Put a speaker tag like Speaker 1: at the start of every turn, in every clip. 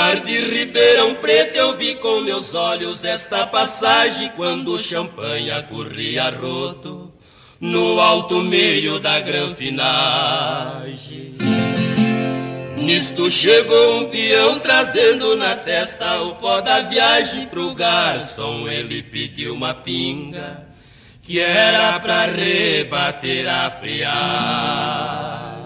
Speaker 1: mar de Ribeirão Preto eu vi com meus olhos esta passagem, quando o champanhe corria roto no alto meio da granfinagem. Nisto chegou um peão trazendo na testa o pó da viagem. Pro garçom ele pediu uma pinga, que era pra rebater a friagem.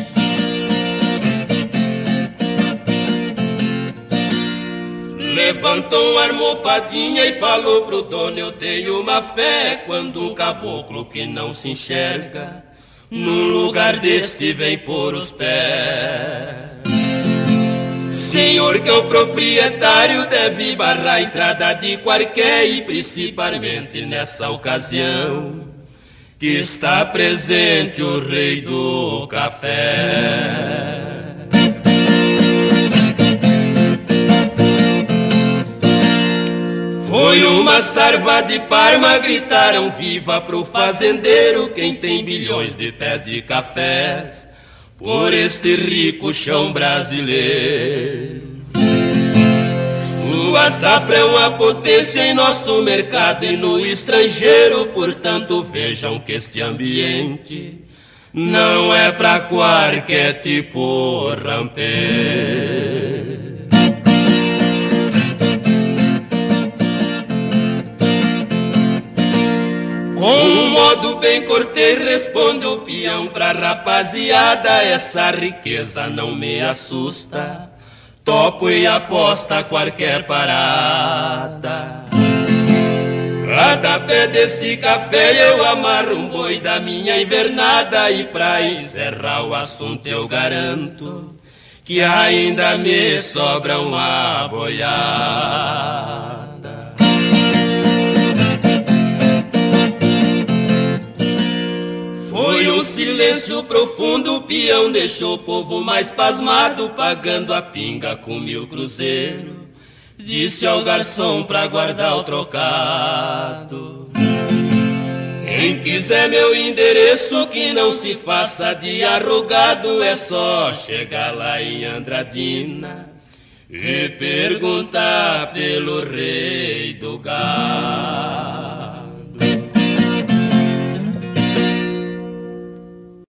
Speaker 1: Levantou uma almofadinha e falou pro dono: eu tenho uma fé, quando um caboclo que não se enxerga num lugar deste vem pôr os pés. Senhor que é o proprietário deve barrar a entrada de qualquer, e principalmente nessa ocasião que está presente o rei do café. Foi uma sarva de Parma, gritaram viva pro fazendeiro, quem tem bilhões de pés de cafés por este rico chão brasileiro. Sua safra é uma potência em nosso mercado e no estrangeiro, portanto vejam que este ambiente não é pra qualquer tipo rampeiro. Com um modo bem cortês responde o peão pra rapaziada: essa riqueza não me assusta, topo e aposta a qualquer parada. Cada pé desse café eu amarro um boi da minha invernada, e pra encerrar o assunto eu garanto que ainda me sobra uma boiada. Foi um silêncio profundo, o peão deixou o povo mais pasmado, pagando a pinga com 1000 cruzeiros. Disse ao garçom pra guardar o trocado: quem quiser meu endereço que não se faça de arrogado, é só chegar lá em Andradina e perguntar pelo rei do gado.